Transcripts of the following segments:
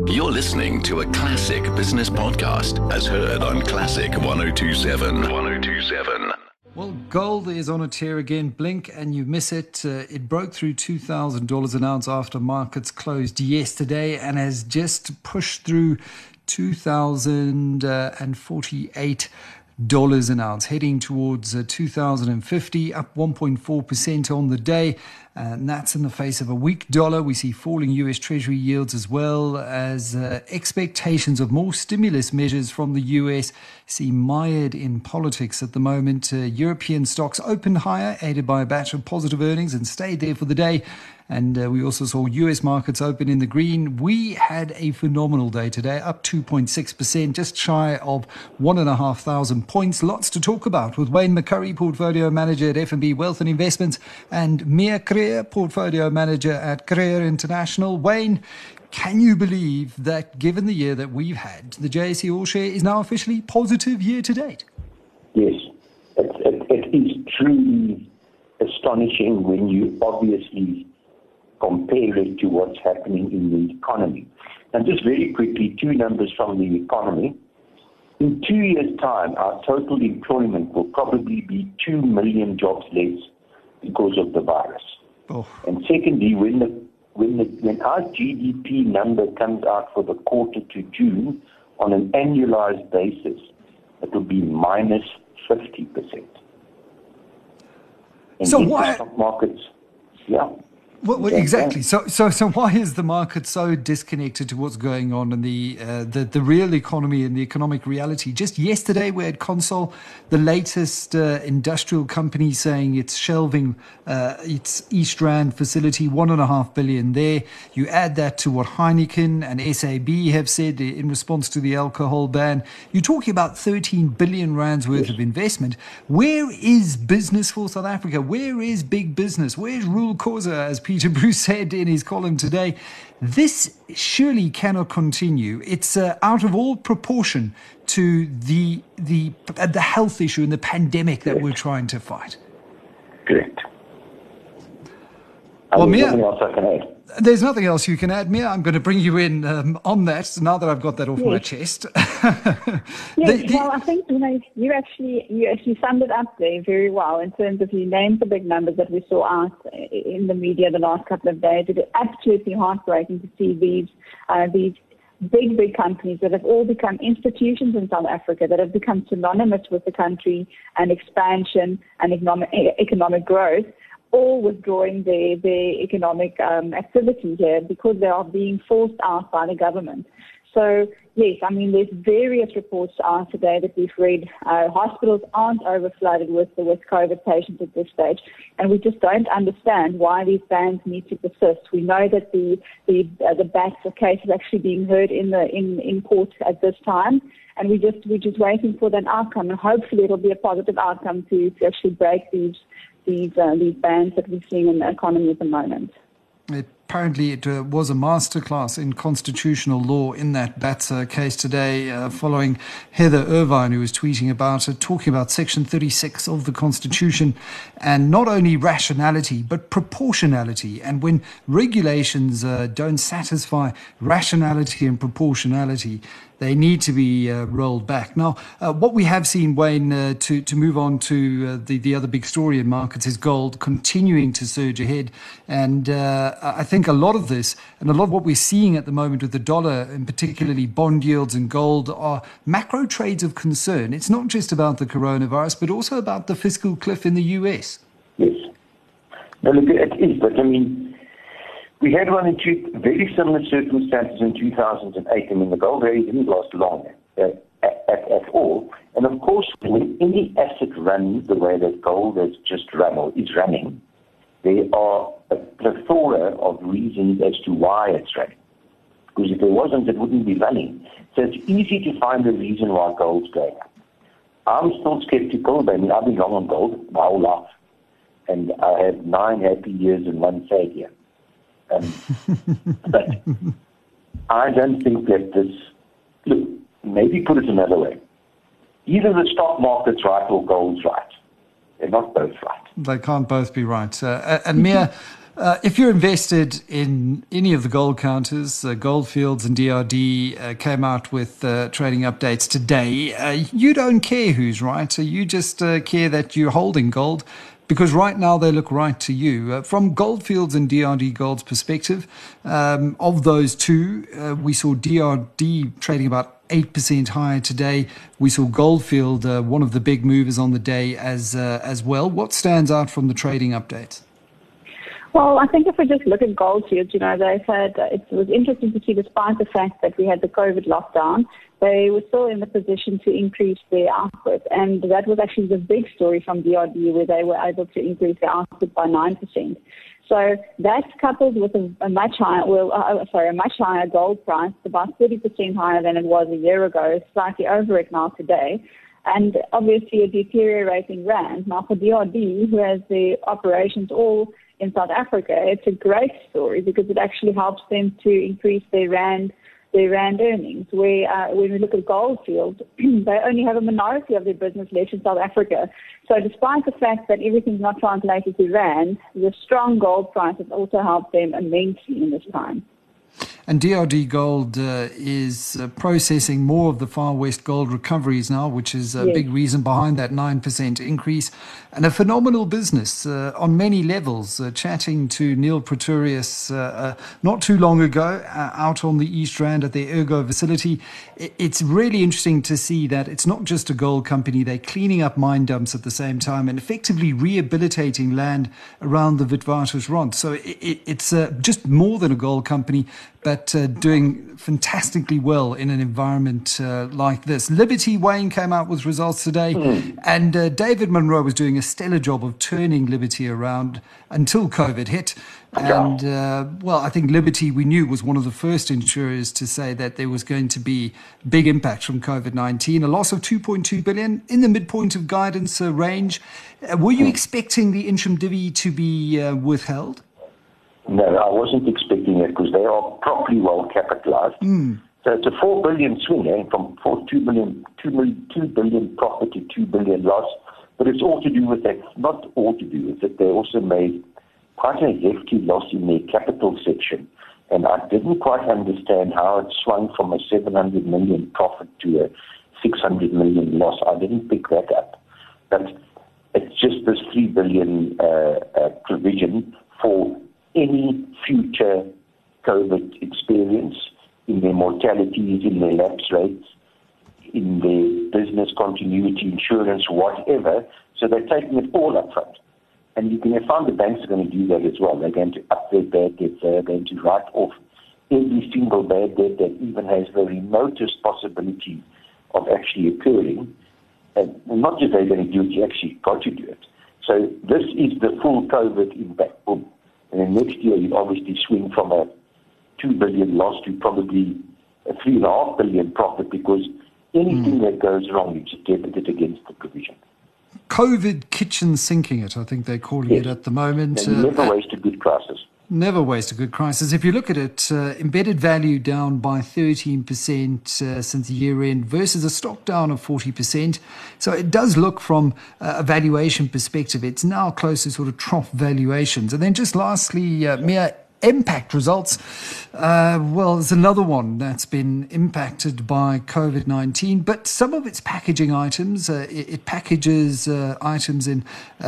You're listening to a classic business podcast as heard on Classic 102.7. 102.7. Well, gold is on a tear again. Blink and you miss it. It broke through $2,000 an ounce after markets closed yesterday and has just pushed through $2,048 an ounce, heading towards 2050, up 1.4% on the day. And that's in the face of a weak dollar. We see falling US Treasury yields as well as expectations of more stimulus measures from the US seem mired in politics at the moment. European stocks opened higher, aided by a batch of positive earnings, and stayed there for the day. And we also saw US markets open in the green. We had a phenomenal day today, up 2.6%, just shy of 1,500 points. Lots to talk about with Wayne McCurry, Portfolio Manager at FNB Wealth and Investments, and Mia Creer, Portfolio Manager at Creer International. Wayne, can you believe that given the year that we've had, the JSE All Share is now officially positive year to date? Yes, it is truly astonishing when you obviously compare it to what's happening in the economy. And just very quickly, two numbers from the economy. In 2 years' time, our total employment will probably be 2 million jobs less because of the virus. Oh. And secondly, when our GDP number comes out for the quarter to June on an annualized basis, it will be minus 50%. And so why stock markets? Yeah. Well, exactly. So why is the market so disconnected to what's going on in the real economy and the economic reality? Just yesterday, we had Consol, the latest industrial company, saying it's shelving its East Rand facility, $1.5 billion there. You add that to what Heineken and SAB have said in response to the alcohol ban. You're talking about 13 billion rands worth of investment. Where is business for South Africa? Where is big business? Where's Rule Causa, as Peter Bruce said in his column today? This surely cannot continue. It's out of all proportion to the health issue and the pandemic that we're trying to fight. Correct. Well, Mia, nothing else I can add. There's nothing else you can add, Mia. I'm going to bring you in on that now that I've got that off my chest. Well, I think you actually summed it up there very well in terms of you named the big numbers that we saw out in the media the last couple of days. It is absolutely heartbreaking to see these big companies that have all become institutions in South Africa, that have become synonymous with the country and expansion and economic growth, all withdrawing their economic activity here because they are being forced out by the government. So, yes, I mean, there's various reports out today that we've read. Hospitals aren't overflooded with COVID patients at this stage, and we just don't understand why these bans need to persist. We know that the BATS case is actually being heard in court at this time, and we're just waiting for that outcome, and hopefully it'll be a positive outcome to actually break these bans that we're seeing in the economy at the moment. Apparently, it was a masterclass in constitutional law in that BATS case today, following Heather Irvine, who was tweeting about it, talking about Section 36 of the Constitution, and not only rationality, but proportionality. And when regulations don't satisfy rationality and proportionality, they need to be rolled back. Now, what we have seen, Wayne, to move on to the other big story in markets, is gold continuing to surge ahead. And I think a lot of this and a lot of what we're seeing at the moment with the dollar, and particularly bond yields and gold, are macro trades of concern. It's not just about the coronavirus, but also about the fiscal cliff in the US. Yes. No, look, it is. But I mean, we had one in very similar circumstances in 2008. I mean, the gold rally didn't last long at all. And of course, when any asset runs the way that gold has just run or is running, there are a plethora of reasons as to why it's running. Because if there wasn't, it wouldn't be running. So it's easy to find a reason why gold's going up. I'm still skeptical. I mean, I've been long on gold my whole life. And I had 9 happy years and 1 sad year. But I don't think that this... Look, maybe put it another way. Either the stock market's right or gold's right. They're not both right. They can't both be right. And Mia, If you're invested in any of the gold counters, Gold Fields and DRD came out with trading updates today. You don't care who's right. You just care that you're holding gold, because right now they look right to you. From Gold Fields and DRD Gold's perspective, of those two, we saw DRD trading about 8% higher today. We saw Goldfield, one of the big movers on the day as well. What stands out from the trading updates? Well, I think if we just look at Goldfields, they said it was interesting to see, despite the fact that we had the COVID lockdown, they were still in the position to increase their output. And that was actually the big story from DRD, where they were able to increase their output by 9%. So that's coupled with a much higher gold price, about 30% higher than it was a year ago, slightly over it now today. And obviously a deteriorating rand. Now for DRD, who has the operations all in South Africa, it's a great story because it actually helps them to increase their rand earnings. Where when we look at Goldfields, they only have a minority of their business left in South Africa. So despite the fact that everything's not translated to rand, the strong gold price has also helped them immensely in this time. And DRD Gold is processing more of the Far West gold recoveries now, which is a big reason behind that 9% increase. And a phenomenal business on many levels. Chatting to Neil Pretorius not too long ago out on the East Rand at their Ergo facility. It's really interesting to see that it's not just a gold company. They're cleaning up mine dumps at the same time and effectively rehabilitating land around the Witwatersrand. So it's just more than a gold company, but doing fantastically well in an environment like this. Liberty Wayne came out with results today, and David Munro was doing a stellar job of turning Liberty around until COVID hit. And, I think Liberty, we knew, was one of the first insurers to say that there was going to be big impact from COVID-19, a loss of 2.2 billion in the midpoint of guidance range. Were you expecting the interim divvy to be withheld? No, I wasn't expecting it because they are properly well capitalized. So it's a 4 billion swing from 2 billion profit to 2 billion loss. But it's all to do with that, not all to do with it. They also made quite a hefty loss in their capital section. And I didn't quite understand how it swung from a 700 million profit to a 600 million loss. I didn't pick that up. But it's just this 3 billion provision for any future COVID experience in their mortalities, in their lapse rates, in their business continuity insurance, whatever. So they're taking it all up front. And you can find the banks are going to do that as well. They're going to up their bad debts. They're going to write off every single bad debt that even has the remotest possibility of actually occurring. And not just they're going to do it, you actually got to do it. So this is the full COVID impact. Boom. And then next year, you obviously swing from a 2 billion loss to probably a 3.5 billion profit, because anything that goes wrong, you just debit it against the provision. COVID kitchen sinking it, I think they're calling it at the moment. Never waste a good crisis. Never waste a good crisis. If you look at it, embedded value down by 13% since year end versus a stock down of 40%. So it does look from a valuation perspective, it's now close to sort of trough valuations. And then just lastly, Mia, Impact results. There's another one that's been impacted by COVID-19, but some of its packaging items, it packages items in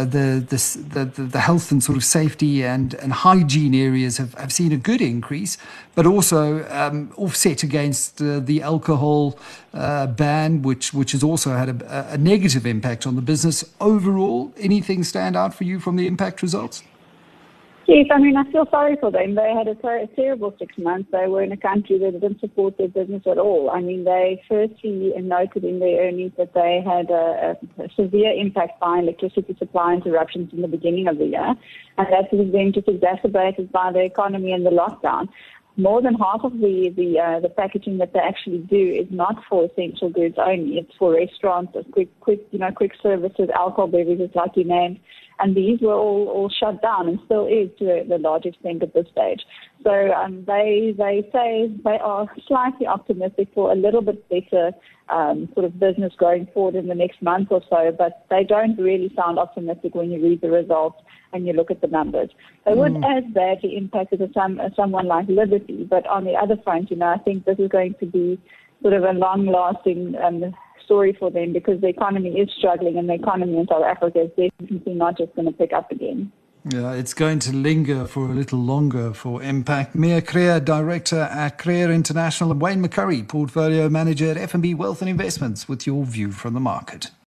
the health and sort of safety and hygiene areas have seen a good increase, but also offset against the alcohol ban, which has also had a negative impact on the business. Overall, anything stand out for you from the Impact results? Yes, I mean, I feel sorry for them. They had a terrible 6 months. They were in a country that didn't support their business at all. I mean, they firstly noted in their earnings that they had a severe impact by electricity supply interruptions in the beginning of the year, and that was then just exacerbated by the economy and the lockdown. More than half of the packaging that they actually do is not for essential goods only. It's for restaurants, quick services, alcohol beverages, like you named. and these were all shut down and still is to the large extent at this stage. So they say they are slightly optimistic for a little bit better sort of business going forward in the next month or so, but they don't really sound optimistic when you read the results and you look at the numbers. They would as badly impacted someone like Liberty, but on the other front, I think this is going to be sort of a long-lasting story for them because the economy is struggling and the economy in South Africa is definitely not just going to pick up again. Yeah, it's going to linger for a little longer for Impact. Mia Creer, Director at Creer International, and Wayne McCurry, Portfolio Manager at FNB Wealth and Investments, with your view from the market.